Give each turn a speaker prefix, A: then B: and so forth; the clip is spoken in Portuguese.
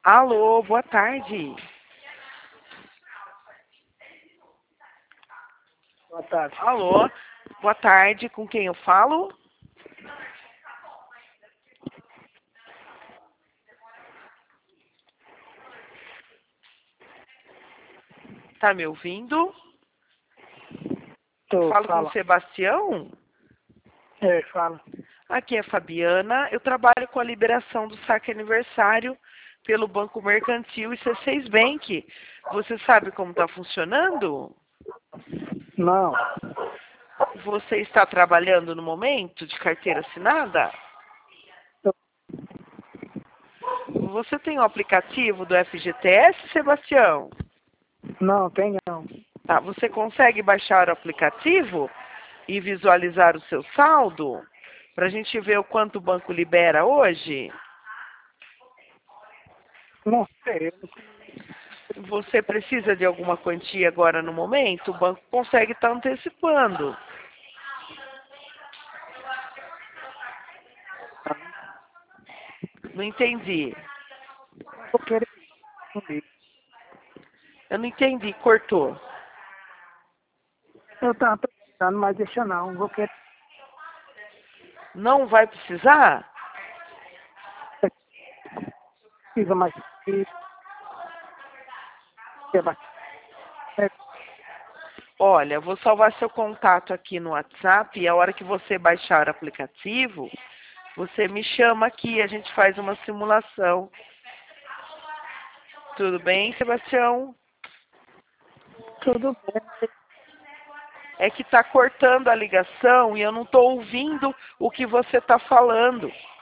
A: Alô, boa tarde.
B: Boa tarde.
A: Alô, boa tarde. Com quem eu falo? Tá me ouvindo? Falo com o
B: Fala.
A: Sebastião?
B: Fala.
A: Aqui é Fabiana. Eu trabalho com a liberação do saque aniversário pelo Banco Mercantil e C6 Bank. Você sabe como está funcionando?
B: Não.
A: Você está trabalhando no momento de carteira assinada? Você tem o aplicativo do FGTS, Sebastião?
B: Não, tem não.
A: Tá, você consegue baixar o aplicativo e visualizar o seu saldo? Para a gente ver o quanto o banco libera hoje?
B: Não sei.
A: Você precisa de alguma quantia agora no momento? O banco consegue estar antecipando. Não entendi.
B: Vou querer comigo.
A: Eu não entendi, cortou.
B: Eu tava precisando, mas deixa não. Vou querer.
A: Não vai precisar?
B: Precisa mais.
A: Olha, eu vou salvar seu contato aqui no WhatsApp e a hora que você baixar o aplicativo, você me chama aqui, a gente faz uma simulação. Tudo bem, Sebastião?
B: Tudo bem.
A: É que está cortando a ligação e eu não estou ouvindo o que você está falando.